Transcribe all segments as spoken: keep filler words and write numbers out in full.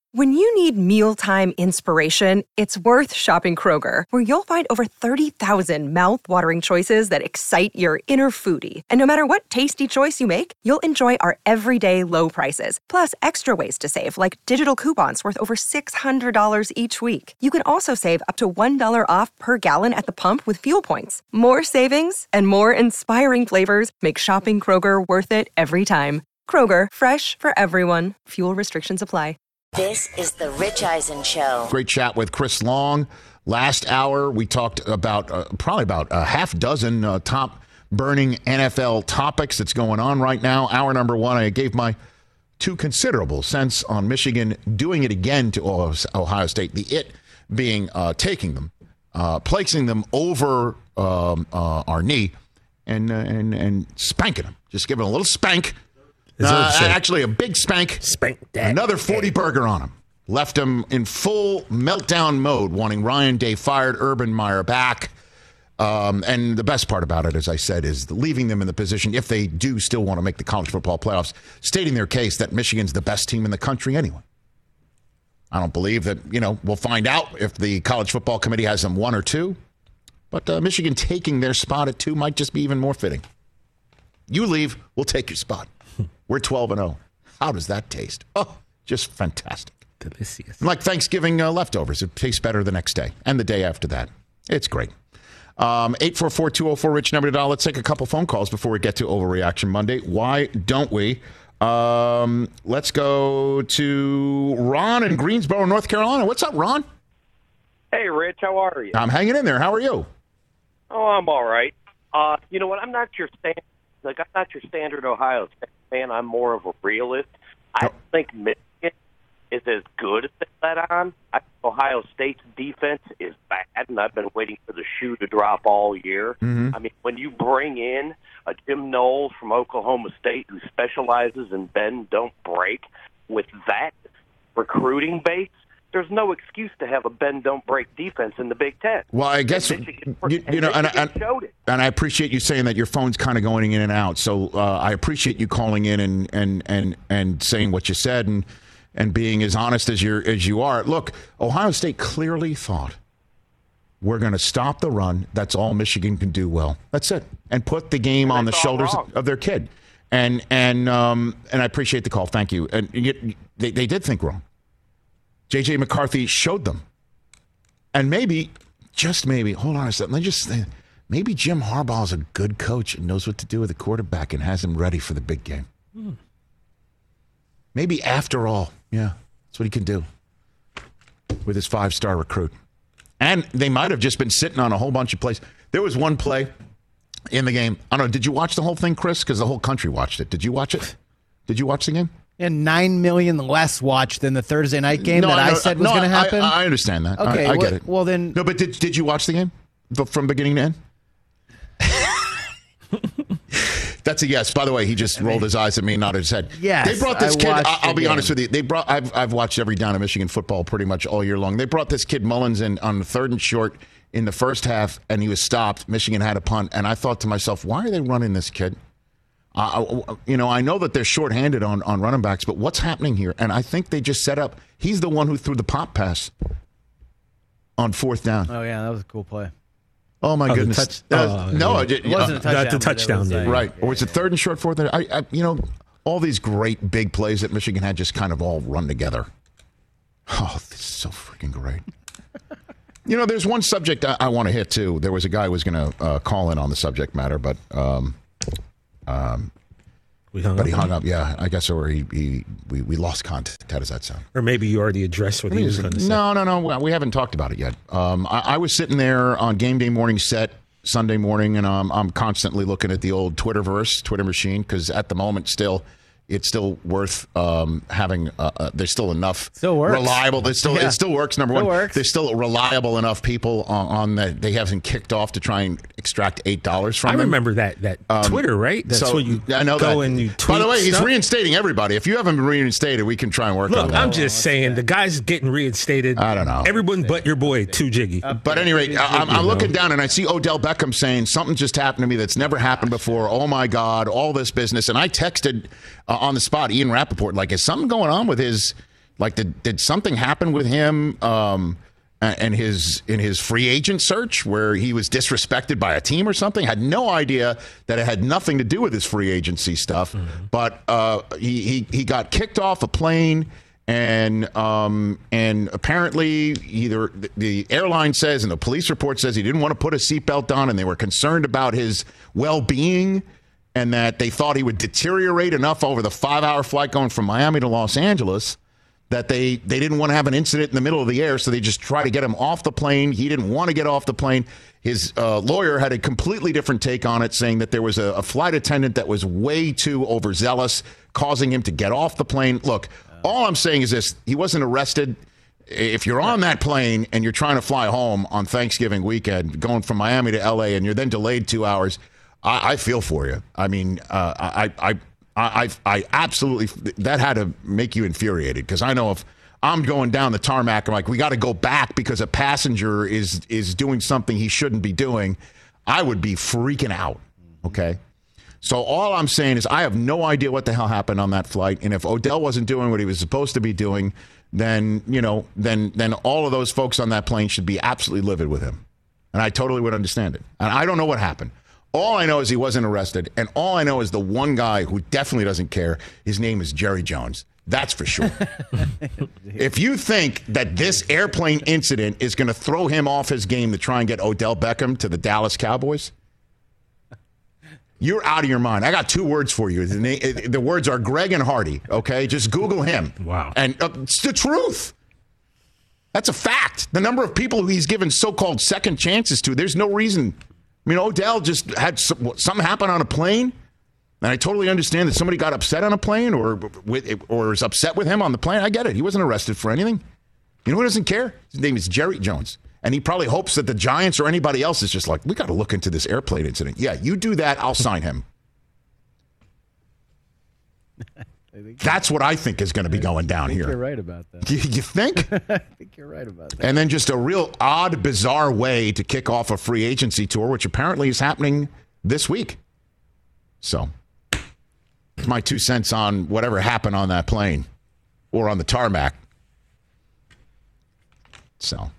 When you need mealtime inspiration, it's worth shopping Kroger, where you'll find over thirty thousand mouth-watering choices that excite your inner foodie. And no matter what tasty choice you make, you'll enjoy our everyday low prices, plus extra ways to save, like digital coupons worth over six hundred dollars each week. You can also save up to one dollar off per gallon at the pump with fuel points. More savings and more inspiring flavors make shopping Kroger worth it every time. Kroger, fresh for everyone. Fuel restrictions apply. This is the Rich Eisen Show. Great chat with Chris Long. Last hour, we talked about uh, probably about a half dozen uh, top burning N F L topics that's going on right now. Hour number one, I gave my two considerable cents on Michigan doing it again to Ohio State. The it being uh, taking them, uh, placing them over um, uh, our knee, and, uh, and, and spanking them. Just giving a little spank. Uh, actually, a big spank. Spank that. Another forty burger on him. Left him in full meltdown mode, wanting Ryan Day fired, Urban Meyer back. Um, and the best part about it, as I said, is leaving them in the position, if they do still want to make the college football playoffs, stating their case that Michigan's the best team in the country anyway. I don't believe that, you know, we'll find out if the college football committee has them one or two. But uh, Michigan taking their spot at two might just be even more fitting. You leave, we'll take your spot. We're twelve and oh. How does that taste? Oh, just fantastic. Delicious. Like Thanksgiving uh, leftovers. It tastes better the next day and the day after that. It's great. Um, eight four four, two oh four, RICH, number to dial. Let's take a couple phone calls before we get to Overreaction Monday. Why don't we? Um, let's go to Ron in Greensboro, North Carolina. What's up, Ron? Hey, Rich. How are you? I'm hanging in there. How are you? Oh, I'm all right. Uh, you know what? I'm not your standard, like I'm not your standard Ohio State fan. I'm more of a realist. I don't think Michigan is as good as they let on. I think Ohio State's defense is bad, and I've been waiting for the shoe to drop all year. Mm-hmm. I mean, when you bring in a Jim Knowles from Oklahoma State who specializes in bend, don't break, with that recruiting base, there's no excuse to have a bend, don't break defense in the Big Ten. Well, I guess, and Michigan, you, you know, and, and, and, and I appreciate you saying that your phone's kind of going in and out. So uh, I appreciate you calling in and, and, and, and saying what you said and and being as honest as you as you are. Look, Ohio State clearly thought we're going to stop the run. That's all Michigan can do well. That's it. And put the game on the shoulders wrong. of their kid. And and um, and I appreciate the call. Thank you. And you, they, they did think wrong. J J McCarthy showed them. And maybe, just maybe, hold on a second. Let me just think. Maybe Jim Harbaugh is a good coach and knows what to do with a quarterback and has him ready for the big game. Hmm. Maybe after all, yeah, that's what he can do with his five-star recruit. And they might have just been sitting on a whole bunch of plays. There was one play in the game. I don't know, did you watch the whole thing, Chris? Because the whole country watched it. Did you watch it? Did you watch the game? And nine million less watched than the Thursday night game no, that no, I said was no, going to happen. I, I understand that. Okay, I, I well, get it. Well, then, no, but did did you watch the game from beginning to end? That's a yes. By the way, he just I rolled mean, his eyes at me, nodded his head. Yes, they brought this I kid. I'll, I'll be game. honest with you. They brought. I've I've watched every down of Michigan football pretty much all year long. They brought this kid Mullins in on the third and short in the first half, and he was stopped. Michigan had a punt, and I thought to myself, why are they running this kid? Uh, you know, I know that they're shorthanded on, on running backs, but what's happening here? And I think they just set up. He's the one who threw the pop pass on fourth down. Oh, yeah, that was a cool play. Oh, my oh, goodness. Touch, uh, no, yeah. it, it wasn't a touchdown. That's a touchdown. Was, Yeah. Right. Yeah, or was it third and short, fourth? I, I, you know, all these great big plays that Michigan had just kind of all run together. Oh, this is so freaking great. You know, there's one subject I, I want to hit, too. There was a guy who was going to uh, call in on the subject matter, but um, um, we hung but up he hung up. Yeah, I guess, or he, he we, we lost contact. How does that sound? Or maybe you already addressed what he was going to say. No, no, no. We haven't talked about it yet. Um, I, I was sitting there on game day morning set Sunday morning, and um, I'm constantly looking at the old Twitterverse, Twitter machine, because at the moment still, it's still worth um, having. Uh, uh, there's still enough still works. reliable. There's still yeah. it still works. Number still one, works. there's still reliable enough people on, on that they haven't kicked off to try and extract eight dollars from. I them. remember that that Um, Twitter, right? That's so, where you I know go that. and you tweet. By the way, he's stuff. reinstating everybody. If you haven't been reinstated, we can try and work Look, on that. I'm just saying the guy's getting reinstated. I don't know. Everyone but your boy, Too Jiggy. But anyway, I'm, I'm looking down and I see Odell Beckham saying something just happened to me that's never happened before. Oh my God, all this business. And I texted uh, on the spot Ian Rappaport, like, is something going on with his Like, did, did something happen with him um, and his in his free agent search where he was disrespected by a team or something? Had no idea that it had nothing to do with his free agency stuff. Mm-hmm. But uh, he, he he got kicked off a plane. And um, and apparently either the airline says and the police report says he didn't want to put a seatbelt on and they were concerned about his well-being and that they thought he would deteriorate enough over the five-hour flight going from Miami to Los Angeles that they, they didn't want to have an incident in the middle of the air, so they just tried to get him off the plane. He didn't want to get off the plane. His uh, lawyer had a completely different take on it, saying that there was a, a flight attendant that was way too overzealous, causing him to get off the plane. Look, all I'm saying is this. He wasn't arrested. If you're on that plane and you're trying to fly home on Thanksgiving weekend, going from Miami to L A, and you're then delayed two hours, I, I feel for you. I mean, uh, I, I, I, I, I absolutely, that had to make you infuriated, because I know if I'm going down the tarmac, I'm like, we got to go back because a passenger is is doing something he shouldn't be doing, I would be freaking out, okay? So all I'm saying is I have no idea what the hell happened on that flight. And if Odell wasn't doing what he was supposed to be doing, then, you know, then then all of those folks on that plane should be absolutely livid with him. And I totally would understand it. And I don't know what happened. All I know is he wasn't arrested. And all I know is the one guy who definitely doesn't care, his name is Jerry Jones. That's for sure. If you think that this airplane incident is going to throw him off his game to try and get Odell Beckham to the Dallas Cowboys, you're out of your mind. I got two words for you. The, name, the words are Greg and Hardy, okay? Just Google him. Wow. And uh, it's the truth. That's a fact. The number of people who he's given so-called second chances to, there's no reason. I mean, Odell just had some, something happen on a plane, and I totally understand that somebody got upset on a plane or, with, or is upset with him on the plane. I get it. He wasn't arrested for anything. You know who doesn't care? His name is Jerry Jones. And he probably hopes that the Giants or anybody else is just like, we got to look into this airplane incident. Yeah, you do that, I'll sign him. That's what I think is going to be going down I think here. You're right about that. You, you think? I think you're right about that. And then just a real odd, bizarre way to kick off a free agency tour, which apparently is happening this week. So, my two cents on whatever happened on that plane or on the tarmac. So.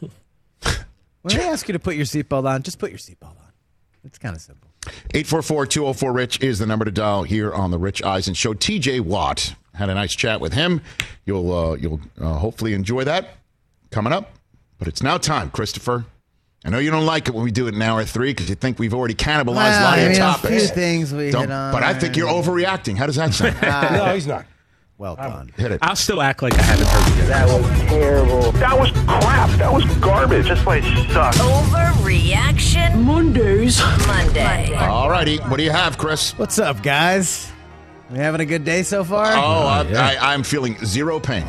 When they ask you to put your seatbelt on, just put your seatbelt on. It's kind of simple. eight four four, two oh four, RICH is the number to dial here on the Rich Eisen Show. T J Watt, had a nice chat with him. You'll uh, you'll uh, hopefully enjoy that coming up. But it's now time, Christopher. I know you don't like it when we do it in hour three because you think we've already cannibalized well, a lot I mean, of a topics. few things we Don't, hit on. But I think you're overreacting. How does that sound? Uh, No, he's not. Well done. Hit it. I'll still act like I haven't heard it yet. That was terrible. That was crap. That was garbage. This place sucks. Overreaction Mondays. Monday. All righty. What do you have, Chris? What's up, guys? We having a good day so far? Oh, I, yeah. I, I'm feeling zero pain.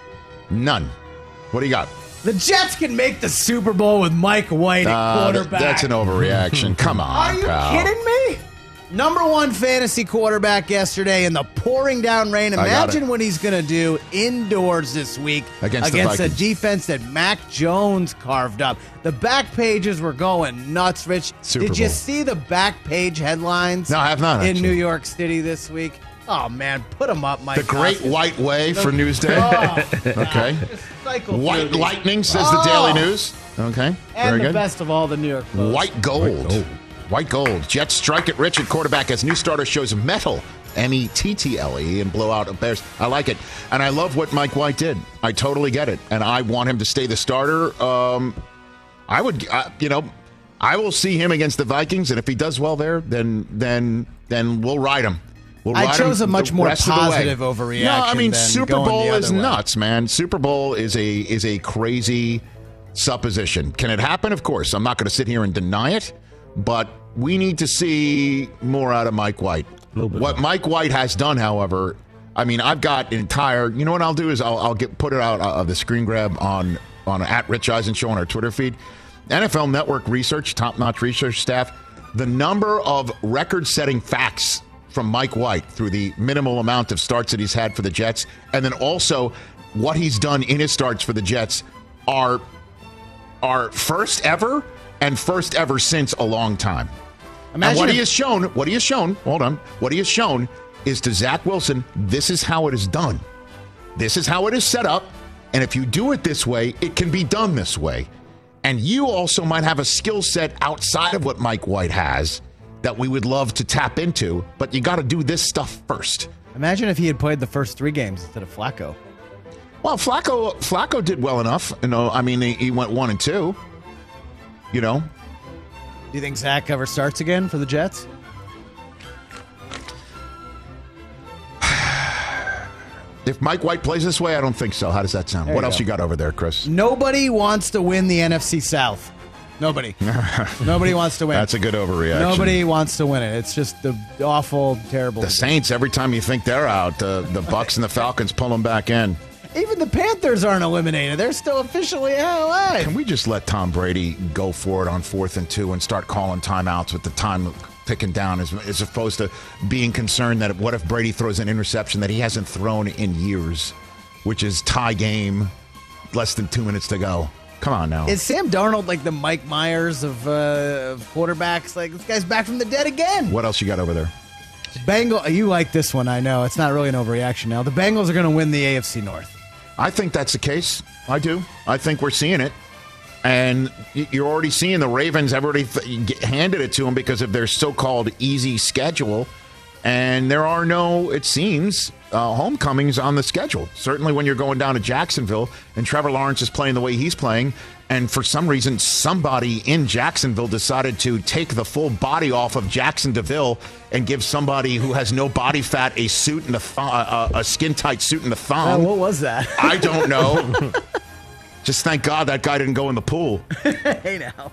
None. What do you got? The Jets can make the Super Bowl with Mike White at Uh, th- quarterback. that's an overreaction. Come on, Are you pal. kidding me? Number one fantasy quarterback yesterday in the pouring down rain. I got Imagine it. what he's going to do indoors this week Against the a Vikings. defense that Mac Jones carved up. The back pages were going nuts, Rich. Super Did you Bowl. see the back page headlines? No, I have not, In actually. New York City this week. Oh, man, put them up, Mike. The Great Hoskins. White Way for Newsday. Oh, Okay. just cycle White through these. Lightning, says Oh. the Daily News. Okay. And Very the good. best of all, the New York Post. White gold. White gold. Jets strike it rich at quarterback as new starter shows metal, M E T T L E, and blowout of Bears. I like it. And I love what Mike White did. I totally get it. And I want him to stay the starter. Um, I would, uh, you know, I will see him against the Vikings, and if he does well there, then then then we'll ride him. We'll I ride chose him a much the more rest of the way. positive overreaction No, I mean than Super going the Bowl is other way. nuts, man. Super Bowl is a is a crazy supposition. Can it happen? Of course. I'm not going to sit here and deny it, but we need to see more out of Mike White. Little bit What more. Mike White has done, however, I mean, I've got an entire. You know what I'll do is I'll, I'll get put it out of the screen grab on on at Rich Eisen Show on our Twitter feed. N F L Network research, top notch research staff. The number of record setting facts from Mike White through the minimal amount of starts that he's had for the Jets, and then also what he's done in his starts for the Jets are are first ever and first ever since a long time. And Imagine what if- he has shown, what he has shown, hold on, what he has shown is to Zach Wilson, this is how it is done. This is how it is set up. And if you do it this way, it can be done this way. And you also might have a skill set outside of what Mike White has that we would love to tap into, but you got to do this stuff first. Imagine if he had played the first three games instead of Flacco. Well, Flacco Flacco did well enough. You know, I mean, he, he went one and two. You know. Do you think Zach ever starts again for the Jets? If Mike White plays this way, I don't think so. How does that sound? There What you else go. you got over there, Chris? Nobody wants to win the N F C South. Nobody. Nobody wants to win. That's a good overreaction. Nobody wants to win it. It's just the awful, terrible. The Saints, every time you think they're out, uh, the Bucks and the Falcons pull them back in. Even the Panthers aren't eliminated. They're still officially alive. Can we just let Tom Brady go for it on fourth and two and start calling timeouts with the time ticking down as, as opposed to being concerned that what if Brady throws an interception that he hasn't thrown in years, which is tie game, less than two minutes to go. Come on now. Is Sam Darnold like the Mike Myers of, uh, of quarterbacks? Like, this guy's back from the dead again. What else you got over there? Bengal, you like this one, I know. It's not really an overreaction now. The Bengals are going to win the A F C North. I think that's the case. I do. I think we're seeing it. And you're already seeing the Ravens, everybody th- handed it to them because of their so-called easy schedule. And there are no, it seems, uh, homecomings on the schedule. Certainly when you're going down to Jacksonville and Trevor Lawrence is playing the way he's playing. And for some reason, somebody in Jacksonville decided to take the full body off of Jackson DeVille and give somebody who has no body fat a suit and a, th- uh, a skin-tight suit and a thong. Uh, what was that? I don't know. Just thank God that guy didn't go in the pool. Hey, now.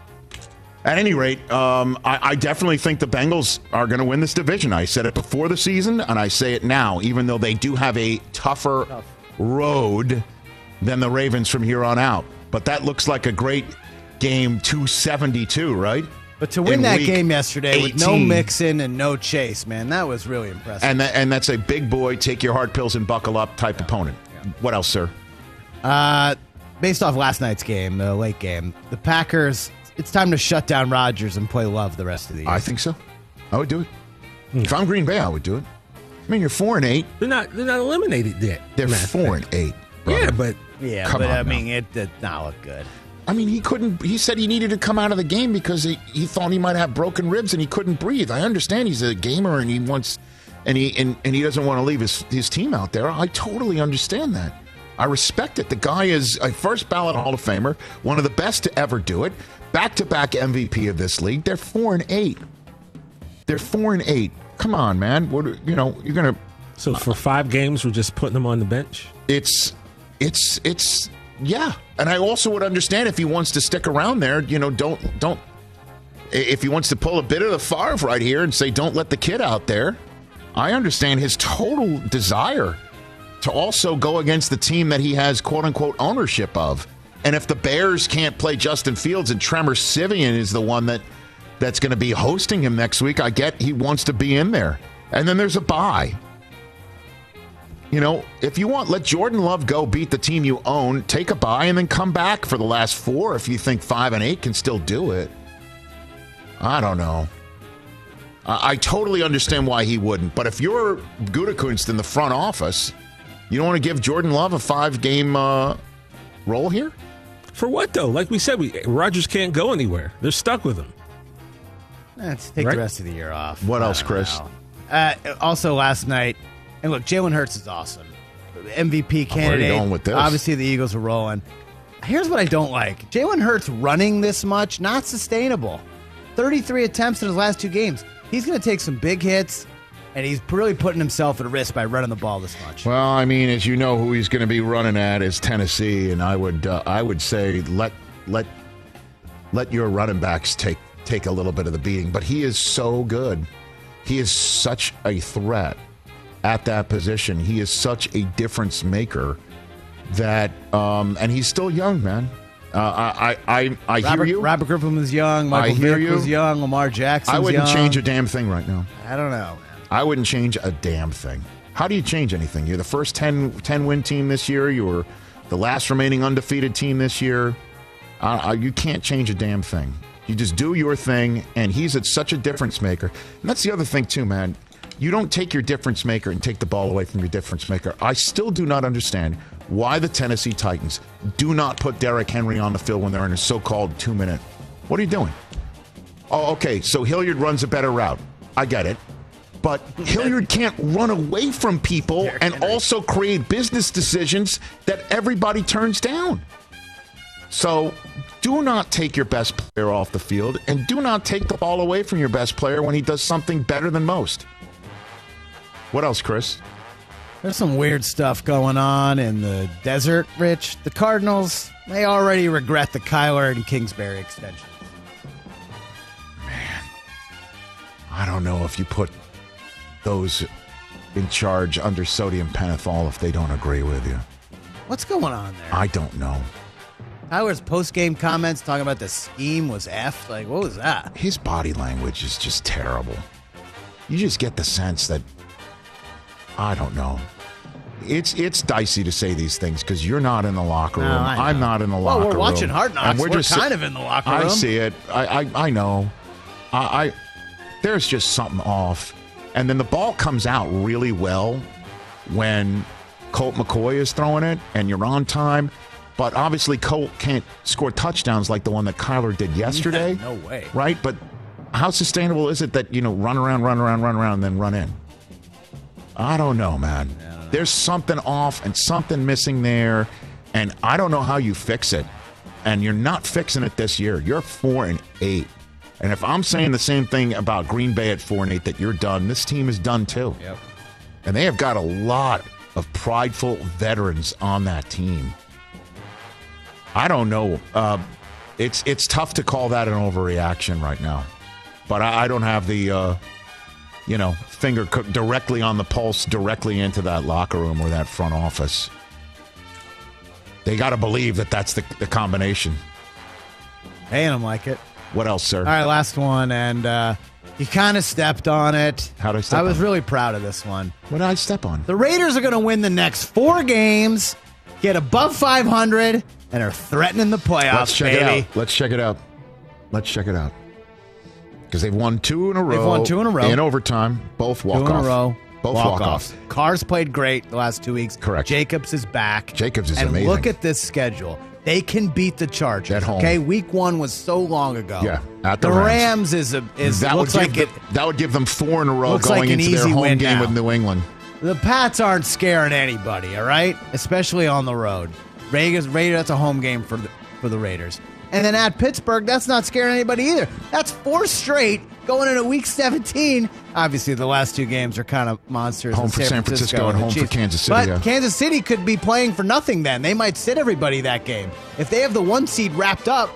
At any rate, um, I, I definitely think the Bengals are going to win this division. I said it before the season, and I say it now, even though they do have a tougher Tough. road than the Ravens from here on out. But that looks like a great game two seventy-two, right? But to win In that week game yesterday with no eighteen. Mixon and no Chase, man, that was really impressive. And, that, and that's a big boy, take your hard pills and buckle up type yeah. opponent. Yeah. What else, sir? Uh, based off last night's game, the late game, the Packers, it's time to shut down Rodgers and play Love the rest of the year. I think so. I would do it. Hmm. If I'm Green Bay, I would do it. I mean, you're four and eight. They're not. They're not eliminated yet. They're four and eight. Brother. Yeah, but yeah, come but on I now. mean, it did not look good. I mean, he couldn't. He said he needed to come out of the game because he, he thought he might have broken ribs and he couldn't breathe. I understand he's a gamer and he wants, and he and, and he doesn't want to leave his his team out there. I totally understand that. I respect it. The guy is a first ballot Hall of Famer, one of the best to ever do it. Back-to-back M V P of this league. They're four and eight. They're four and eight. Come on, man. What you know? You're gonna. So for five games, we're just putting them on the bench. It's, it's, it's. Yeah, and I also would understand if he wants to stick around there. You know, don't don't. If he wants to pull a bit of the Favre right here and say, "Don't let the kid out there," I understand his total desire to also go against the team that he has "quote unquote" ownership of. And if the Bears can't play Justin Fields and Tremor Sivian is the one that that's going to be hosting him next week, I get he wants to be in there. And then there's a bye. You know, if you want, let Jordan Love go beat the team you own, take a bye, and then come back for the last four if you think five and eight can still do it. I don't know. I, I totally understand why he wouldn't. But if you're Gutekunst in the front office, you don't want to give Jordan Love a five-game uh, role here? For what, though? Like we said, we Rodgers can't go anywhere. They're stuck with him. Let's take Right? the rest of the year off. What I else, don't Chris? know. Uh, also, last night, and look, Jalen Hurts is awesome. M V P candidate. going with this. Obviously, the Eagles are rolling. Here's what I don't like. Jalen Hurts running this much, not sustainable. thirty-three attempts in his last two games. He's going to take some big hits, and he's really putting himself at risk by running the ball this much. Well, I mean, as you know, who he's going to be running at is Tennessee, and I would uh, I would say let let let your running backs take take a little bit of the beating. But he is so good. He is such a threat at that position. He is such a difference maker that, um, and he's still young, man. Uh, I I I, I Robert, hear you. Robert Griffin was young. Michael I hear Vick you. was young. Lamar Jackson I was wouldn't young. change a damn thing right now. I don't know. I wouldn't change a damn thing. How do you change anything? You're the first ten, ten win team this year. You were the last remaining undefeated team this year. Uh, you can't change a damn thing. You just do your thing, and he's at such a difference maker. And that's the other thing, too, man. You don't take your difference maker and take the ball away from your difference maker. I still do not understand why the Tennessee Titans do not put Derrick Henry on the field when they're in a so-called two-minute. What are you doing? Oh, okay, so Hilliard runs a better route. I get it. But Hilliard can't run away from people and also create business decisions that everybody turns down. So do not take your best player off the field, and do not take the ball away from your best player when he does something better than most. What else, Chris? There's some weird stuff going on in the desert, Rich. The Cardinals, they already regret the Kyler and Kingsbury extension. Man, I don't know if you put those in charge under sodium pentothal if they don't agree with you. What's going on there? I don't know. Kyler's post-game comments talking about the scheme was F. Like, what was that? His body language is just terrible. You just get the sense that, I don't know. It's it's dicey to say these things because you're not in the locker room. No, I'm not in the well, locker room. Well, we're watching Hard Knocks. And We're, we're just, kind of in the locker room. I see it. I I, I know. I, I there's just something off. And then the ball comes out really well when Colt McCoy is throwing it and you're on time. But obviously Colt can't score touchdowns like the one that Kyler did yesterday. No way. Right? But how sustainable is it that, you know, run around, run around, run around, and then run in? I don't know, man. I don't know. There's something off and something missing there, and I don't know how you fix it. And you're not fixing it this year. You're four and eight. And if I'm saying the same thing about Green Bay at four and eight, that you're done, this team is done too. Yep. And they have got a lot of prideful veterans on that team. I don't know. Uh, it's it's tough to call that an overreaction right now. But I, I don't have the, uh, you know, finger co- directly on the pulse, directly into that locker room or that front office. They got to believe that that's the, the combination. Hey, I'm like it. What else, sir? All right, last one, and uh, you kind of stepped on it. How did I step I was on it? really proud of this one. What did I step on? The Raiders are going to win the next four games, get above five hundred, and are threatening the playoffs, Let's check baby. it out. Let's check it out. Let's check it out. Because they've won two in a row. They've won two in a row. In overtime. Both walk two off. in a row. Both walk, walk offs. off. Carr's played great the last two weeks. Correct. Jacobs is back. Jacobs is and amazing. Look at this schedule. They can beat the Chargers. At home. Okay, week one was so long ago. Yeah, at the the Rams. Rams is a is that looks would like give it. them, that would give them four in a row looks going like an into their easy home win game now. with New England. The Pats aren't scaring anybody, all right? Especially on the road. Raiders, Raiders, that's a home game for the, for the Raiders. And then at Pittsburgh, that's not scaring anybody either. That's four straight going into week seventeen. Obviously, the last two games are kind of monsters. Home in for San San Francisco and home for Chiefs. Kansas City, But yeah. Kansas City could be playing for nothing then. They might sit everybody that game. If they have the one seed wrapped up,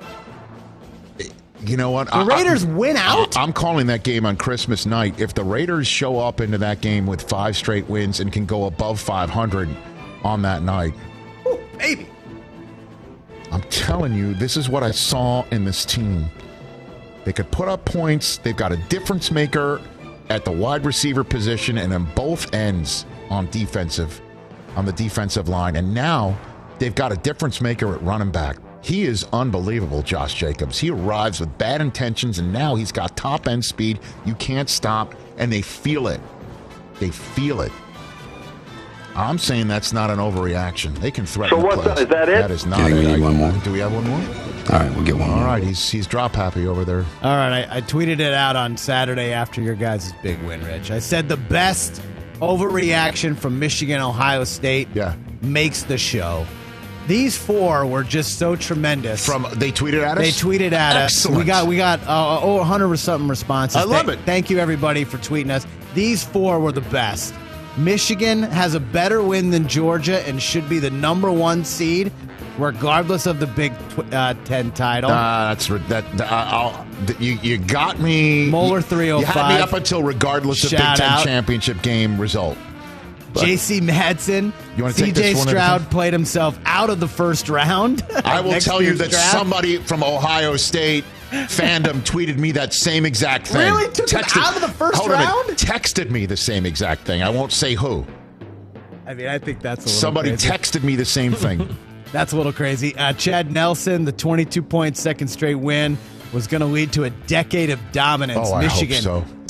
You know what? the Raiders win out. I, I'm calling that game on Christmas night. If the Raiders show up into that game with five straight wins and can go above five hundred on that night, Ooh, baby. I'm telling you, this is what I saw in this team. They could put up points. They've got a difference maker at the wide receiver position and on both ends on defensive, on the defensive line. And now they've got a difference maker at running back. He is unbelievable, Josh Jacobs. He arrives with bad intentions, and now he's got top-end speed. You can't stop, and they feel it. They feel it. I'm saying that's not an overreaction. They can threaten So the what's plays. that? Is that it? That is not Do you it. think we need I- one more? Do we have one more? All right, we'll get one All more. right, he's he's drop happy over there. All right, I, I tweeted it out on Saturday after your guys' big win, Rich. I said the best overreaction from Michigan, Ohio State Yeah. makes the show. These four were just so tremendous. From they tweeted at us. They tweeted at Excellent. us. We got we got uh, over one hundred or something responses. I love Th- it. Thank you everybody for tweeting us. These four were the best. Michigan has a better win than Georgia and should be the number one seed, regardless of the Big tw- uh, Ten title. Uh, that's re- that. Uh, I'll, th- you you got me. Moeller you- three oh You five. had me up until regardless of Big Shout Ten out. championship game result. But J C Madsen, You wanna C take J this one at a Stroud time? played himself out of the first round. I will Next tell you year's that draft. somebody from Ohio State fandom tweeted me that same exact thing. Really? Took him out of the first hold on a minute. round? Texted me the same exact thing. I won't say who. I mean, I think that's a little Somebody crazy. texted me the same thing. That's a little crazy. Uh, Chad Nelson, the twenty-two point second straight win, was going to lead to a decade of dominance. Oh, I hope Michigan, so.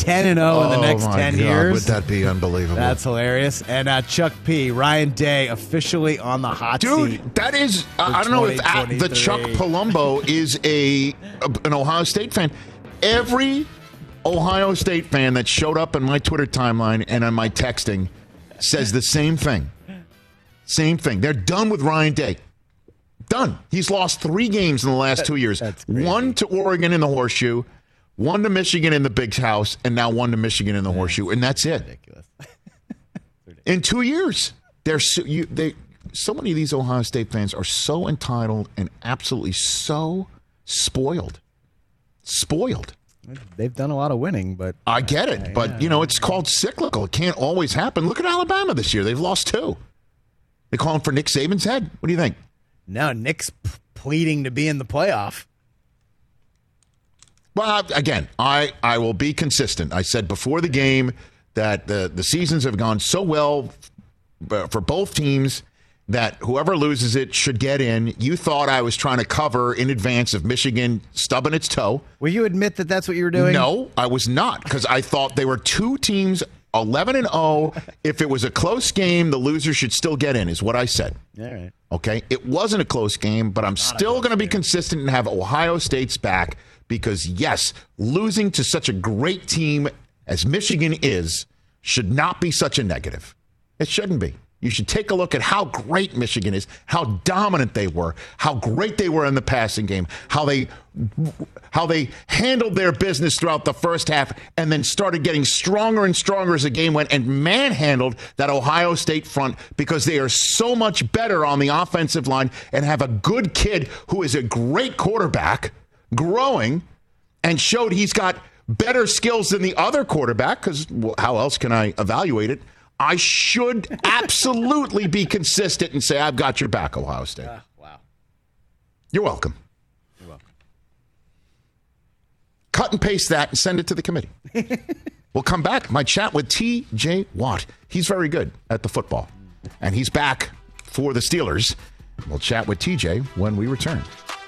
ten and oh in the next my ten God, years. would that be unbelievable? That's hilarious. And uh, Chuck P, Ryan Day officially on the hot Dude, seat. that is, I don't know if at, the Chuck Palumbo is a an Ohio State fan. Every Ohio State fan that showed up in my Twitter timeline and on my texting says the same thing. Same thing. They're done with Ryan Day. Done. He's lost three games in the last two years. One to Oregon in the Horseshoe, one to Michigan in the Big House, and now one to Michigan in the Horseshoe, and that's it. Ridiculous. In two years, they're so, you, they. So many of these Ohio State fans are so entitled and absolutely so spoiled. Spoiled. They've done a lot of winning, but I get it, but yeah. you know it's called cyclical. It can't always happen. Look at Alabama this year; they've lost two. They calling for Nick Saban's head. What do you think? No, Nick's p- pleading to be in the playoff. Well, again, I, I will be consistent. I said before the game that the, the seasons have gone so well for both teams that whoever loses it should get in. You thought I was trying to cover in advance of Michigan stubbing its toe. Will you admit that that's what you were doing? No, I was not, because I thought they were two teams eleven and oh. If it was a close game, the loser should still get in, is what I said. All right. Okay? It wasn't a close game, but I'm Not still going to be consistent and have Ohio State's back because, yes, losing to such a great team as Michigan is should not be such a negative. It shouldn't be. You should take a look at how great Michigan is, how dominant they were, how great they were in the passing game, how they how they handled their business throughout the first half and then started getting stronger and stronger as the game went and manhandled that Ohio State front because they are so much better on the offensive line and have a good kid who is a great quarterback growing and showed he's got better skills than the other quarterback because well, how else can I evaluate it? I should absolutely be consistent and say, I've got your back, Ohio State. Uh, wow. You're welcome. You're welcome. Cut and paste that and send it to the committee. We'll come back. My chat with T J Watt. He's very good at the football. And he's back for the Steelers. We'll chat with T J when we return.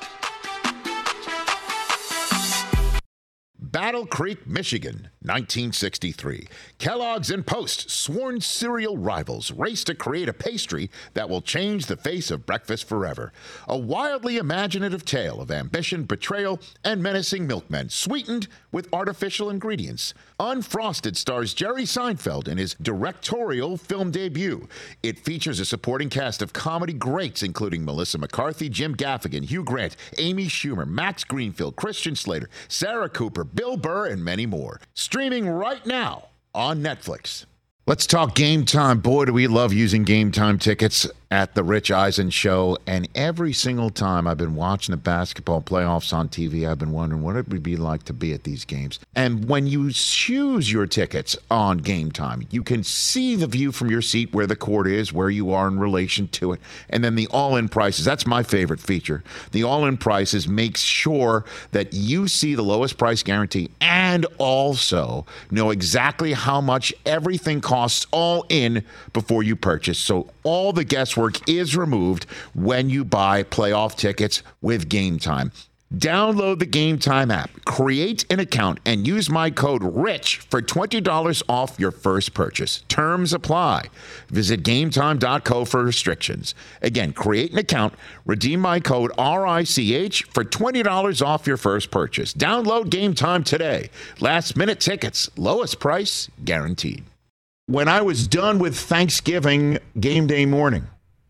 Battle Creek, Michigan, nineteen sixty-three. Kellogg's and Post, sworn cereal rivals, race to create a pastry that will change the face of breakfast forever. A wildly imaginative tale of ambition, betrayal, and menacing milkmen, sweetened with artificial ingredients. Unfrosted stars Jerry Seinfeld in his directorial film debut. It features a supporting cast of comedy greats, including Melissa McCarthy, Jim Gaffigan, Hugh Grant, Amy Schumer, Max Greenfield, Christian Slater, Sarah Cooper, Bill Burr, and many more. Streaming right now on Netflix. Let's talk Game Time. Boy, do we love using Game Time tickets at the Rich Eisen Show. And every single time I've been watching the basketball playoffs on T V, I've been wondering what it would be like to be at these games. And when you choose your tickets on Game Time, you can see the view from your seat where the court is, where you are in relation to it. And then the all-in prices. That's my favorite feature. The all-in prices makes sure that you see the lowest price guarantee and also know exactly how much everything costs all in before you purchase. So all the guesswork is removed when you buy playoff tickets with Game Time. Download the Game Time app, create an account, and use my code RICH for twenty dollars off your first purchase. Terms apply. Visit game time dot co for restrictions. Again, create an account, redeem my code R I C H for twenty dollars off your first purchase. Download Game Time today. Last minute tickets, lowest price guaranteed. When I was done with Thanksgiving game day morning,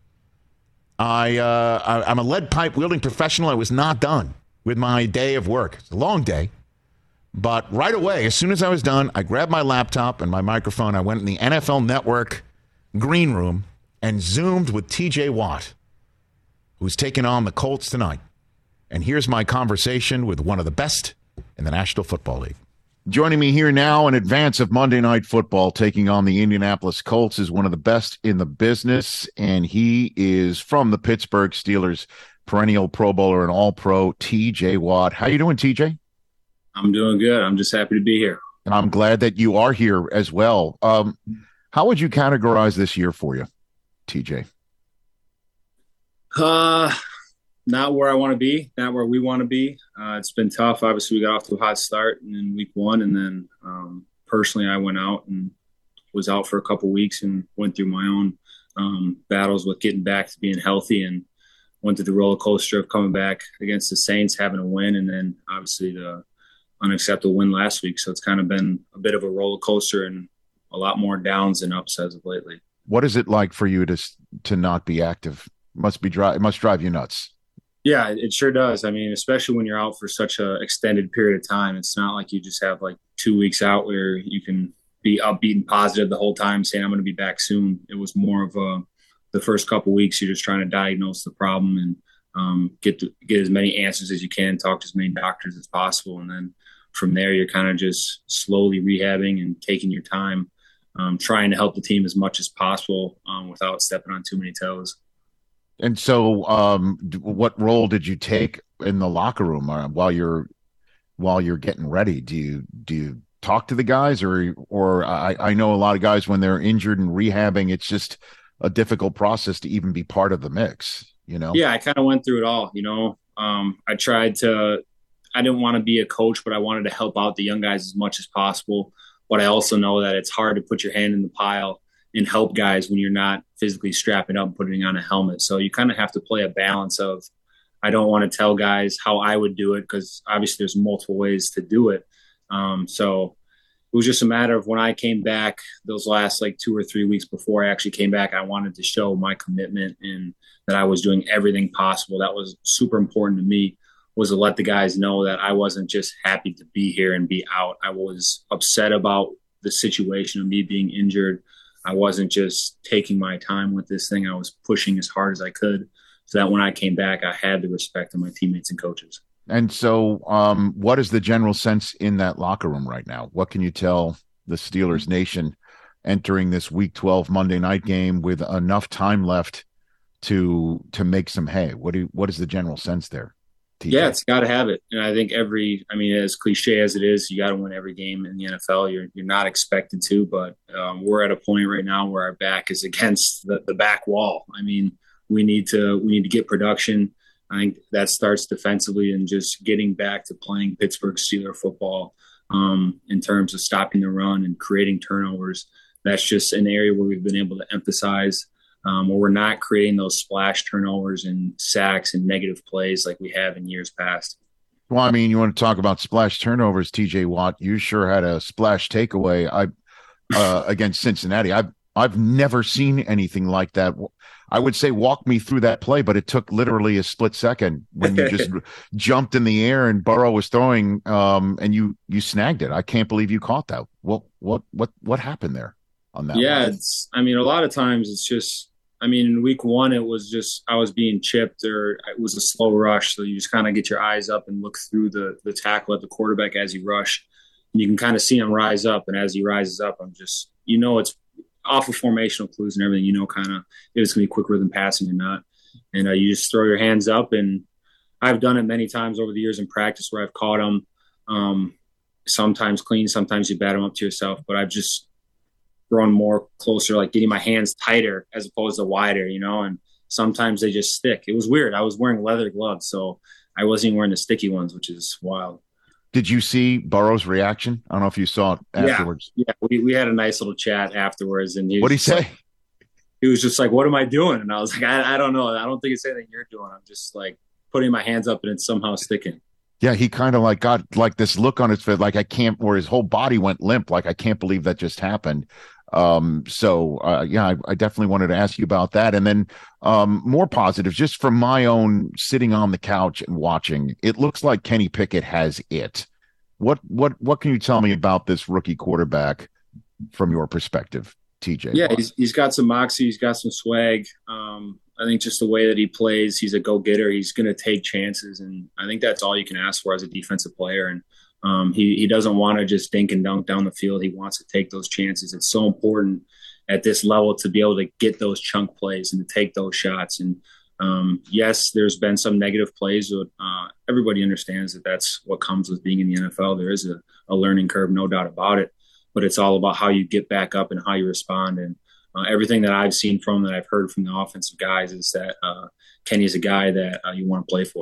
I, uh, I, I'm a lead pipe wielding professional. I was not done with my day of work. It's a long day. But right away, as soon as I was done, I grabbed my laptop and my microphone. I went in the N F L Network green room and Zoomed with T J Watt, who's taking on the Colts tonight. And here's my conversation with one of the best in the National Football League. Joining me here now in advance of Monday Night Football, taking on the Indianapolis Colts, is one of the best in the business, and he is from the Pittsburgh Steelers, perennial Pro Bowler and All-Pro, T J Watt. How you doing, T J? I'm doing good. I'm just happy to be here. And I'm glad that you are here as well. Um, how would you categorize this year for you, T J? Uh, not where I want to be, not where we want to be. Uh, it's been tough. Obviously, we got off to a hot start in week one, and then um, personally, I went out and was out for a couple weeks and went through my own um, battles with getting back to being healthy, and went through the roller coaster of coming back against the Saints, having a win, and then obviously the unacceptable win last week. So it's kind of been a bit of a roller coaster and a lot more downs than ups as of lately. What is it like for you to to not be active? Must be dri- It must drive you nuts. Yeah, it sure does. I mean, especially when you're out for such an extended period of time. It's not like you just have like two weeks out where you can be upbeat and positive the whole time saying, I'm going to be back soon. It was more of a, the first couple of weeks, you're just trying to diagnose the problem and um, get to, get as many answers as you can, talk to as many doctors as possible. And then from there, you're kind of just slowly rehabbing and taking your time, um, trying to help the team as much as possible um, without stepping on too many toes. And so, um, what role did you take in the locker room uh, while you're while you're getting ready? Do you do you talk to the guys, or or I, I know a lot of guys when they're injured and rehabbing, it's just a difficult process to even be part of the mix. You know? Yeah, I kind of went through it all. You know, um, I tried to. I didn't want to be a coach, but I wanted to help out the young guys as much as possible. But I also know that it's hard to put your hand in the pile and help guys when you're not physically strapping up and putting on a helmet. So you kind of have to play a balance of, I don't want to tell guys how I would do it, because obviously there's multiple ways to do it. Um, so it was just a matter of when I came back those last like two or three weeks before I actually came back, I wanted to show my commitment and that I was doing everything possible. That was super important to me, was to let the guys know that I wasn't just happy to be here and be out. I was upset about the situation of me being injured. I wasn't just taking my time with this thing. I was pushing as hard as I could so that when I came back, I had the respect of my teammates and coaches. And so um, what is the general sense in that locker room right now? What can you tell the Steelers Nation entering this week twelve Monday night game with enough time left to to make some hay? What do you, what is the general sense there? T J? Yeah, it's got to have it. And I think every, I mean, as cliche as it is, you got to win every game in the N F L. You're you're not expected to, but um, we're at a point right now where our back is against the, the back wall. I mean, we need to we need to get production. I think that starts defensively and just getting back to playing Pittsburgh Steelers football um, in terms of stopping the run and creating turnovers. That's just an area where we've been able to emphasize. Um, where we're not creating those splash turnovers and sacks and negative plays like we have in years past. Well, I mean, you want to talk about splash turnovers, T J Watt. You sure had a splash takeaway I uh, against Cincinnati. I've I've never seen anything like that. I would say walk me through that play, but it took literally a split second when you just jumped in the air and Burrow was throwing, um, and you you snagged it. I can't believe you caught that. What what what what happened there on that? Yeah, line? it's. I mean, a lot of times it's just. I mean, in week one, it was just I was being chipped, or it was a slow rush. So you just kind of get your eyes up and look through the the tackle at the quarterback as he rush. And you can kind of see him rise up. And as he rises up, I'm just, you know, it's off of formational clues and everything. You know, kind of if it's going to be quick rhythm passing or not. And uh, you just throw your hands up. And I've done it many times over the years in practice where I've caught them. Um, sometimes clean, sometimes you bat them up to yourself. But I've just grown more closer, like getting my hands tighter as opposed to wider, you know, and sometimes they just stick. It was weird. I was wearing leather gloves, so I wasn't even wearing the sticky ones, which is wild. Did you see Burrow's reaction? I don't know if you saw it afterwards. Yeah, yeah we, we had a nice little chat afterwards. And what did he say? Like, he was just like, what am I doing? And I was like, I, I don't know. I don't think it's anything you're doing. I'm just like putting my hands up and it's somehow sticking. Yeah, he kind of like got like this look on his face, like I can't, where his whole body went limp. Like, I can't believe that just happened. Um, so, uh, yeah, I, I definitely wanted to ask you about that. And then um, more positive, just from my own sitting on the couch and watching, it looks like Kenny Pickett has it. What, what, what can you tell me about this rookie quarterback from your perspective, T J? Yeah, he's, he's got some moxie. He's got some swag. Um, I think just the way that he plays, he's a go-getter. He's going to take chances. And I think that's all you can ask for as a defensive player. And Um, he, he doesn't want to just dink and dunk down the field. He wants to take those chances. It's so important at this level to be able to get those chunk plays and to take those shots. And um, yes, there's been some negative plays, but uh, everybody understands that that's what comes with being in the N F L. There is a, a learning curve, no doubt about it, but it's all about how you get back up and how you respond. And uh, everything that I've seen from, that I've heard from the offensive guys is that uh, Kenny's a guy that uh, you want to play for.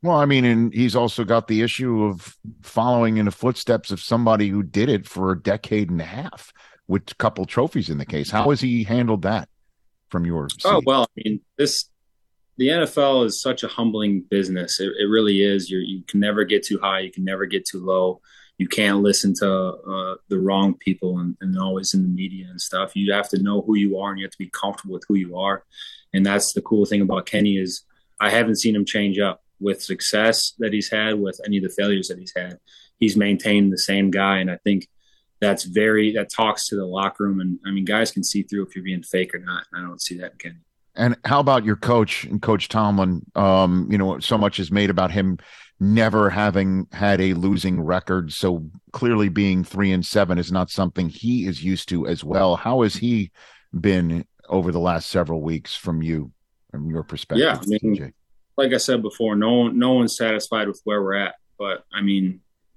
Well, I mean, and he's also got the issue of following in the footsteps of somebody who did it for a decade and a half with a couple trophies in the case. How has he handled that from your seat? Oh, well, I mean, this the N F L is such a humbling business. It, it really is. You're, you can never get too high. You can never get too low. You can't listen to uh, the wrong people and, and always in the media and stuff. You have to know who you are, and you have to be comfortable with who you are. And that's the cool thing about Kenny is I haven't seen him change up. With success that he's had, with any of the failures that he's had, he's maintained the same guy. And I think that's very, that talks to the locker room. And I mean, guys can see through if you're being fake or not. And I don't see that in Kenny. And how about your coach and Coach Tomlin? Um, you know, so much is made about him never having had a losing record. So clearly being three and seven is not something he is used to as well. How has he been over the last several weeks from you, from your perspective? Yeah, I mean, T J? Like I said before, no one, no one's satisfied with where we're at. But, I mean,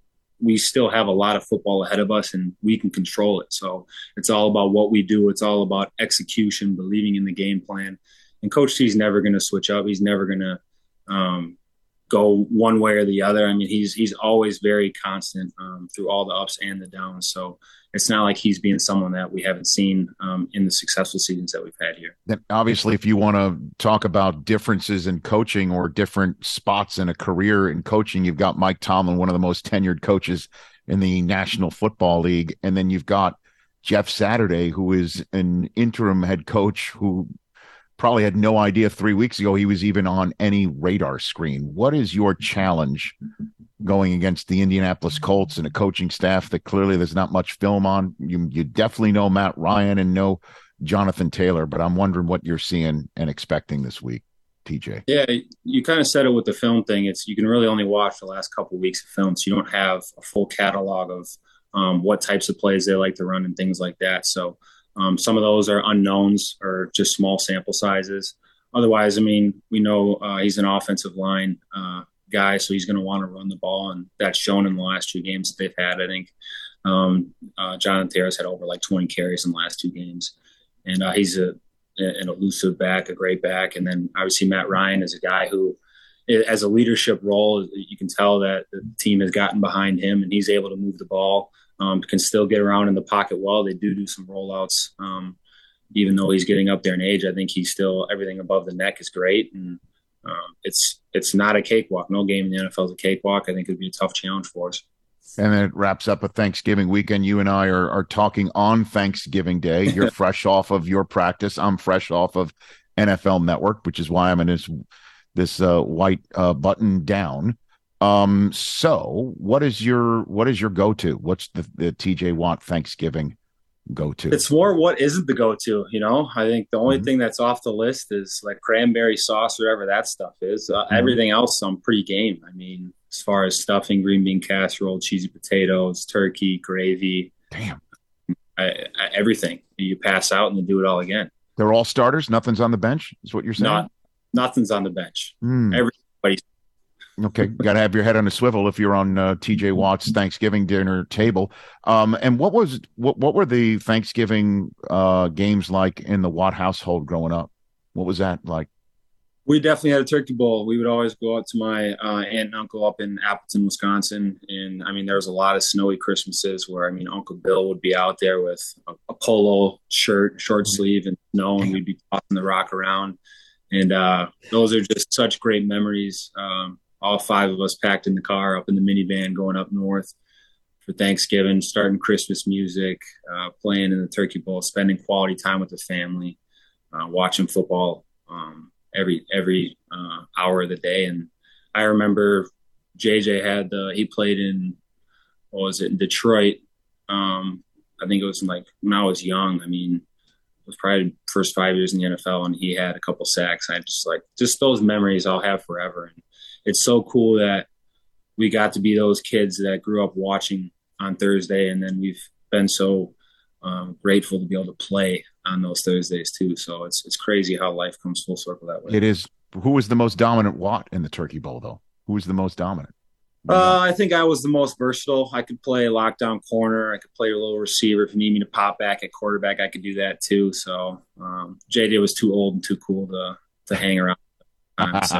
we still have a lot of football ahead of us, and we can control it. So it's all about what we do. It's all about execution, believing in the game plan. And Coach T's never going to switch up. He's never going to um, go one way or the other. I mean, he's he's always very constant um, through all the ups and the downs. So it's not like he's being someone that we haven't seen um, in the successful seasons that we've had here. Then obviously, if you want to talk about differences in coaching or different spots in a career in coaching, you've got Mike Tomlin, one of the most tenured coaches in the National Football League. And then you've got Jeff Saturday, who is an interim head coach who probably had no idea three weeks ago he was even on any radar screen. What is your challenge going against the Indianapolis Colts and a coaching staff that clearly there's not much film on? You you definitely know Matt Ryan and know Jonathan Taylor, but I'm wondering what you're seeing and expecting this week, T J. Yeah, you kind of said it with the film thing. It's you can really only watch the last couple of weeks of film, so you don't have a full catalog of um, what types of plays they like to run and things like that. So Um, some of those are unknowns or just small sample sizes. Otherwise, I mean, we know uh, he's an offensive line uh, guy, so he's going to want to run the ball, and that's shown in the last two games that they've had. I think um, uh, Jonathan Taylor's had over like twenty carries in the last two games, and uh, he's a, an elusive back, a great back. And then obviously Matt Ryan is a guy who, as a leadership role, you can tell that the team has gotten behind him, and he's able to move the ball. Um, can still get around in the pocket well. They do do some rollouts. Um, even though he's getting up there in age, I think he's still, everything above the neck is great. And um, it's it's not a cakewalk. No game in the N F L is a cakewalk. I think it would be a tough challenge for us. And then it wraps up a Thanksgiving weekend. You and I are, are talking on Thanksgiving Day. You're fresh off of your practice. I'm fresh off of N F L Network, which is why I'm in this, this uh, white uh, button down. Um, so what is your, what is your go-to? What's the, the T J Watt Thanksgiving go-to? It's more what isn't the go-to, you know? I think the only mm-hmm. thing that's off the list is like cranberry sauce, whatever that stuff is. Uh, mm-hmm. Everything else I'm pretty game. I mean, as far as stuffing, green bean casserole, cheesy potatoes, turkey, gravy. Damn. I, I, everything. You pass out and you do it all again. They're all starters? Nothing's on the bench is what you're saying? Not, nothing's on the bench. Mm. Everybody's Okay, got to have your head on a swivel if you're on uh, T J Watt's Thanksgiving dinner table. Um, and what was what what were the Thanksgiving uh, games like in the Watt household growing up? What was that like? We definitely had a turkey bowl. We would always go out to my uh, aunt and uncle up in Appleton, Wisconsin, and I mean there was a lot of snowy Christmases where I mean Uncle Bill would be out there with a, a polo shirt, short sleeve, and snow, and we'd be tossing the rock around. And uh, those are just such great memories. Um, all five of us packed in the car up in the minivan going up north for Thanksgiving, starting Christmas music, uh, playing in the turkey bowl, spending quality time with the family, uh, watching football um, every every uh, hour of the day. And I remember J J had the, he played in, what was it, in Detroit. Um, I think it was like when I was young. I mean, it was probably the first five years in the N F L, and he had a couple sacks. I just like, just those memories I'll have forever. And it's so cool that we got to be those kids that grew up watching on Thursday, and then we've been so um, grateful to be able to play on those Thursdays too. So it's it's crazy how life comes full circle that way. It is. Who was the most dominant Watt in the Turkey Bowl, though? Who was the most dominant? Uh, I think I was the most versatile. I could play lockdown corner. I could play a little receiver. If you need me to pop back at quarterback, I could do that too. So um, J J was too old and too cool to to hang around. Um, so.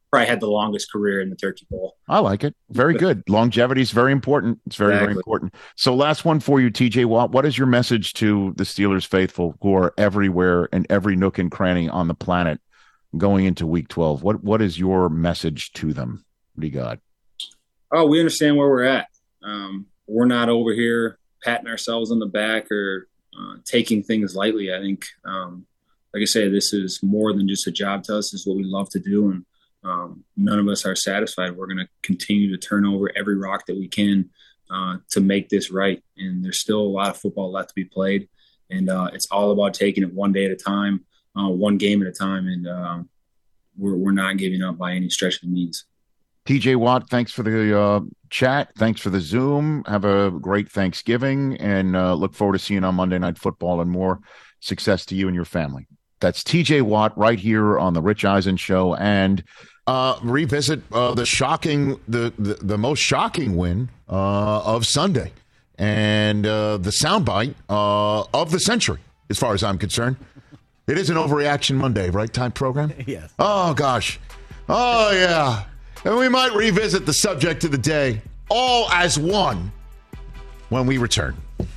probably had the longest career in the Turkey Bowl. I like it. Very good. Longevity is very important. It's very, exactly. very important. So last one for you, T J Watt. What is your message to the Steelers faithful who are everywhere and every nook and cranny on the planet going into week twelve? What What is your message to them? What do you got? Oh, we understand where we're at. Um, we're not over here patting ourselves on the back or uh, taking things lightly. I think, um, like I say, this is more than just a job to us. This is what we love to do, and um, none of us are satisfied. We're going to continue to turn over every rock that we can uh, to make this right. And there's still a lot of football left to be played, and uh, it's all about taking it one day at a time, uh, one game at a time, and uh, we're we're not giving up by any stretch of the means. T J Watt, thanks for the uh, chat. Thanks for the Zoom. Have a great Thanksgiving, and uh, look forward to seeing you on Monday Night Football, and more success to you and your family. That's T J Watt right here on the Rich Eisen Show, and uh, revisit uh, the shocking, the, the the most shocking win uh, of Sunday, and uh, the soundbite uh, of the century, as far as I'm concerned. It is an Overreaction Monday, right? Time program. Yes. Oh gosh. Oh yeah. And we might revisit the subject of the day, all as one, when we return.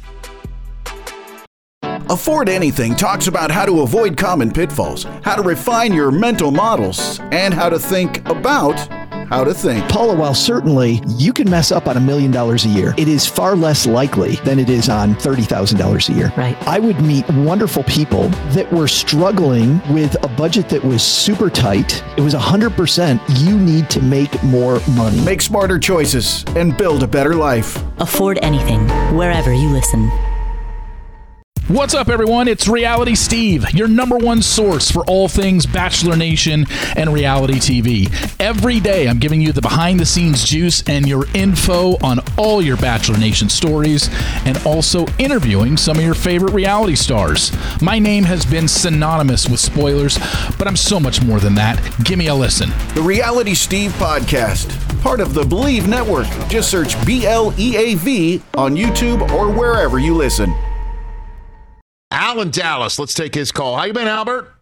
Afford Anything talks about how to avoid common pitfalls, how to refine your mental models, and how to think about how to think. Paula, while certainly you can mess up on a million dollars a year, it is far less likely than it is on thirty thousand dollars a year. Right. I would meet wonderful people that were struggling with a budget that was super tight. It was one hundred percent you need to make more money. Make smarter choices and build a better life. Afford Anything, wherever you listen. What's up, everyone? It's Reality Steve, your number one source for all things Bachelor Nation and reality T V. Every day, I'm giving you the behind-the-scenes juice and your info on all your Bachelor Nation stories, and also interviewing some of your favorite reality stars. My name has been synonymous with spoilers, but I'm so much more than that. Give me a listen. The Reality Steve Podcast, part of the Believe Network. Just search B L E A V on YouTube or wherever you listen. Al in Dallas, let's take his call. How you been, Albert?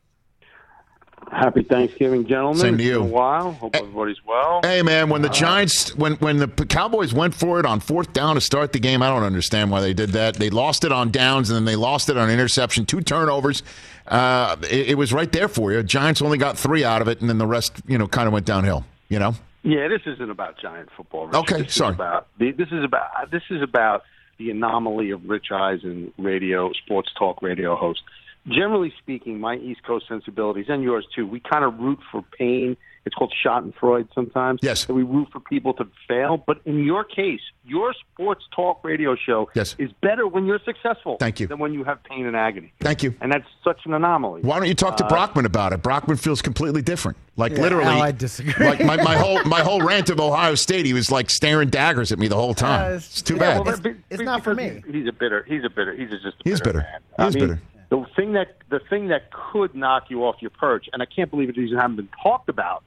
Happy Thanksgiving, gentlemen. Same to you. It's been a while. Hope hey, everybody's well. Hey, man, when the uh, Giants, when when the Cowboys went for it on fourth down to start the game, I don't understand why they did that. They lost it on downs, and then they lost it on interception, two turnovers. Uh, it, it was right there for you. Giants only got three out of it, and then the rest, you know, kind of went downhill. You know. Yeah, this isn't about Giant football. Rich. Okay, this sorry. Is about, this is about this is about the anomaly of Rich Eisen, radio, sports talk radio host. Generally speaking, my East Coast sensibilities, and yours too, we kind of root for pain. It's called schadenfreude sometimes. Yes. So we root for people to fail. But in your case, your sports talk radio show yes. is better when you're successful Thank you. than when you have pain and agony. Thank you. And that's such an anomaly. Why don't you talk to uh, Brockman about it? Brockman feels completely different. Like yeah, literally, Al, I disagree. Like my, my whole my whole rant of Ohio State, he was like staring daggers at me the whole time. Uh, it's, it's too yeah, bad. Well, it's, it's not for me. He's a bitter. He's a bitter. He's just. A he's bitter. bitter. Man. He's I mean, bitter. The thing that the thing that could knock you off your perch, and I can't believe it even haven't been talked about,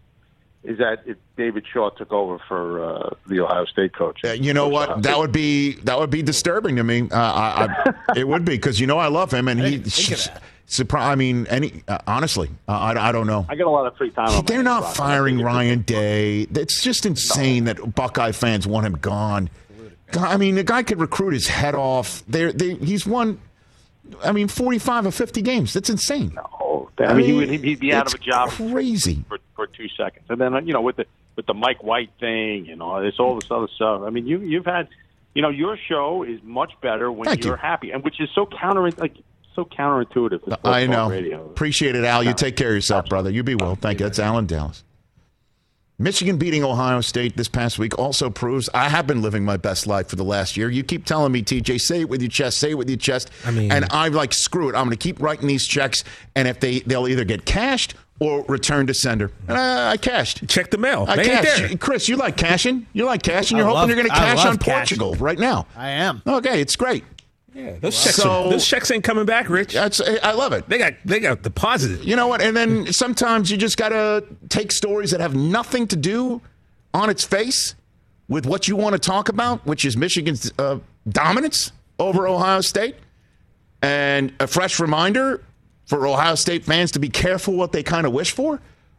is that if David Shaw took over for uh, the Ohio State coach. Uh, you know coach what? That would be that would be disturbing to me. Uh, I, I, it would be because you know I love him, and he. Surprise! I mean, any uh, honestly, uh, I, I don't know. I get a lot of free time. They're not firing Ryan Day. It's just insane no. that Buckeye fans want him gone. I mean, the guy could recruit his head off. They're, they he's won. I mean, forty-five or fifty games. That's insane. No, I, I mean, mean, he would he'd be out of a job crazy for, for two seconds, and then you know with the with the Mike White thing, you know, it's all this other stuff. I mean, you you've had, you know, your show is much better when Thank you're you. happy, and which is so counter like so counterintuitive. I know. Radio. Appreciate it, Al. You take care of yourself, brother. You be well. Thank you. That's Alan Dallas. Michigan beating Ohio State this past week also proves I have been living my best life for the last year. You keep telling me, T J, say it with your chest, say it with your chest. I mean, and I'm like, screw it. I'm going to keep writing these checks, and if they, they'll either get cashed or return to sender. And I, I cashed. Check the mail. I they cashed. Ain't there. Chris, you like cashing? You like cashing? You're I hoping love, you're going to I cash on cashing. Portugal right now. I am. Okay, it's great. Yeah, those checks, so, are, those checks ain't coming back, Rich. That's, I love it. They got they got deposited. You know what? And then sometimes you just got to take stories that have nothing to do on its face with what you want to talk about, which is Michigan's uh, dominance over Ohio State. And a fresh reminder for Ohio State fans to be careful what they kind of wish for.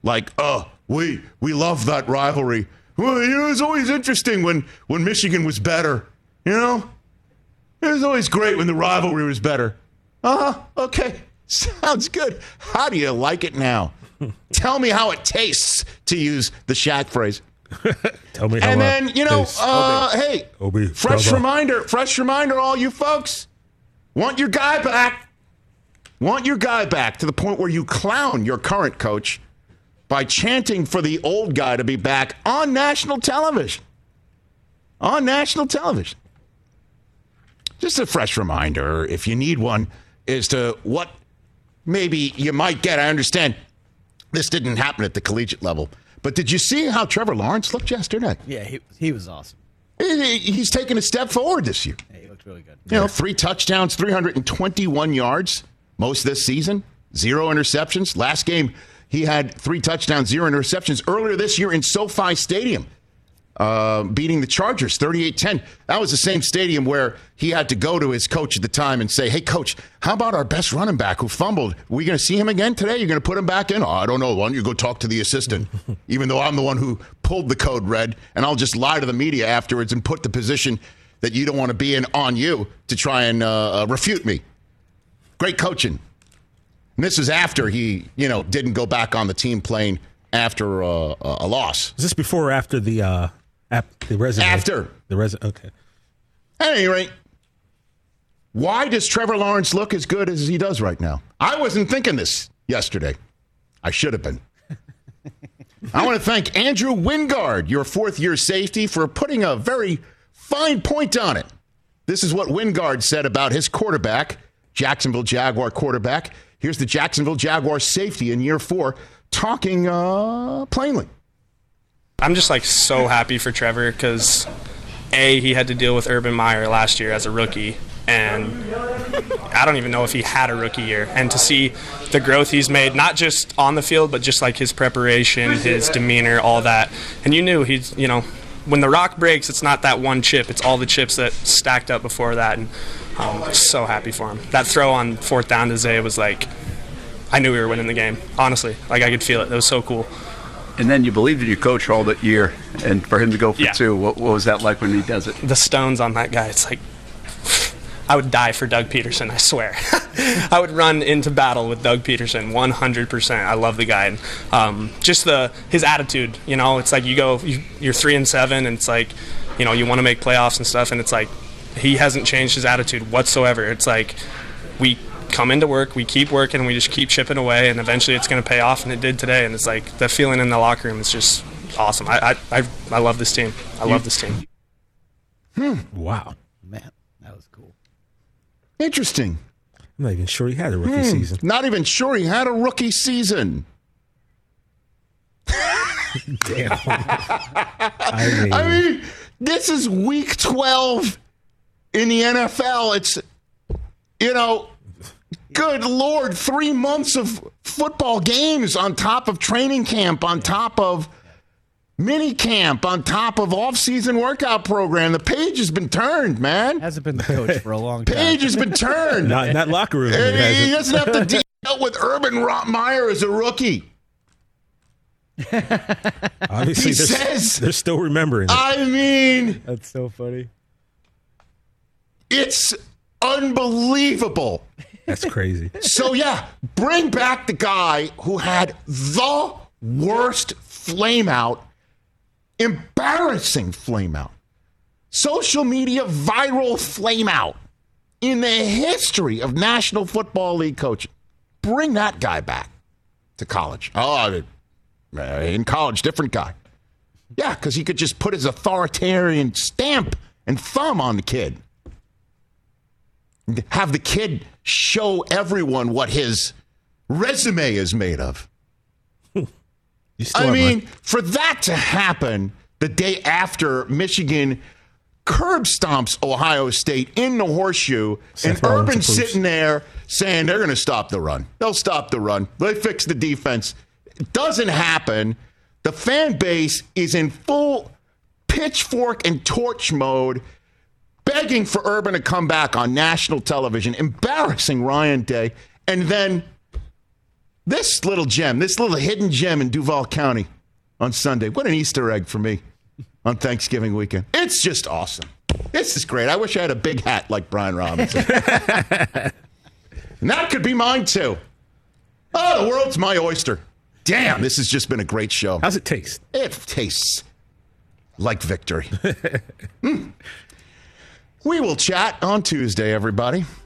like, oh, we we love that rivalry. Well, you know, it was always interesting when, when Michigan was better. You know? It was always great when the rivalry was better. Uh-huh. Okay. Sounds good. How do you like it now? Tell me how it tastes, to use the Shaq phrase. Tell me how And then, you know, uh, hey, Obi, fresh brother. reminder, fresh reminder, all you folks. Want your guy back. Want your guy back to the point where you clown your current coach by chanting for the old guy to be back on national television. On national television. Just a fresh reminder, if you need one, as to what maybe you might get. I understand this didn't happen at the collegiate level, but did you see how Trevor Lawrence looked yesterday? Yeah, he, he was awesome. He, he's taken a step forward this year. Yeah, he looked really good. You know, three touchdowns, three hundred twenty-one yards, most this season, zero interceptions. Last game, he had three touchdowns, zero interceptions. Earlier this year in SoFi Stadium, uh, beating the Chargers thirty-eight ten. That was the same stadium where he had to go to his coach at the time and say, hey, coach, how about our best running back who fumbled? Are we going to see him again today? You're going to put him back in? Oh, I don't know. Why don't you go talk to the assistant, even though I'm the one who pulled the code red, and I'll just lie to the media afterwards and put the position that you don't want to be in on you to try and uh, uh, refute me. Great coaching. And this is after he, you know, didn't go back on the team plane after uh, a loss. Is this before or after the uh, ap- the resume? After. The resume. Okay. At any rate, why does Trevor Lawrence look as good as he does right now? I wasn't thinking this yesterday. I should have been. I want to thank Andrew Wingard, your fourth-year safety, for putting a very fine point on it. This is what Wingard said about his quarterback, Jacksonville Jaguar quarterback. Here's the Jacksonville Jaguar safety in year four talking uh, plainly. I'm just like so happy for Trevor because, A, he had to deal with Urban Meyer last year as a rookie, and I don't even know if he had a rookie year. And to see the growth he's made, not just on the field, but just like his preparation, his demeanor, all that. And you knew he's, you know, when the rock breaks, it's not that one chip, it's all the chips that stacked up before that. And I'm so happy for him. That throw on fourth down to Zay was like, I knew we were winning the game, honestly. Like, I could feel it. It was so cool. And then you believed in your coach all that year, and for him to go for Yeah. two, what, what was that like when he does it? The stones on that guy, it's like, I would die for Doug Peterson, I swear. I would run into battle with Doug Peterson, one hundred percent. I love the guy. And um, just the his attitude, you know, it's like you go, you, you're three and seven, and it's like, you know, you want to make playoffs and stuff, and it's like, he hasn't changed his attitude whatsoever. It's like, we come into work, we keep working, and we just keep chipping away, and eventually it's going to pay off, and it did today. And it's like, the feeling in the locker room is just awesome. I I, I, I love this team. I love this team. Hmm. Wow. Man, that was cool. Interesting. I'm not even sure he had a rookie Hmm. season. Not even sure he had a rookie season. Damn. I mean, I mean, this is week twelve in the N F L. It's, you know, good Lord, three months of football games on top of training camp, on top of mini camp, on top of off-season workout program. The page has been turned, man. Hasn't been the coach for a long time. Page has been turned. not in that locker room. And it he hasn't. doesn't have to deal with Urban Meyer as a rookie. Obviously, He they're, says- they're still remembering it. I mean, That's so funny. it's unbelievable. That's crazy. So, yeah, bring back the guy who had the worst flame out, embarrassing flame out, social media viral flame out in the history of National Football League coaching. Bring that guy back to college. Oh, in college, different guy. Yeah, because he could just put his authoritarian stamp and thumb on the kid. Have the kid show everyone what his resume is made of. You still I have mean, my- for that to happen the day after Michigan curb stomps Ohio State in the horseshoe, Seth and Rollins Urban approves. sitting there saying they're going to stop the run. They'll stop the run. They fix the defense. It doesn't happen. The fan base is in full pitchfork and torch mode, begging for Urban to come back on national television, embarrassing Ryan Day, and then This little gem, this little hidden gem in Duval County on Sunday. What an Easter egg for me on Thanksgiving weekend. It's just awesome. This is great. I wish I had a big hat like Brian Robinson. And that could be mine, too. Oh, the world's my oyster. Damn, this has just been a great show. How's it taste? It tastes like victory. mm. We will chat on Tuesday, everybody.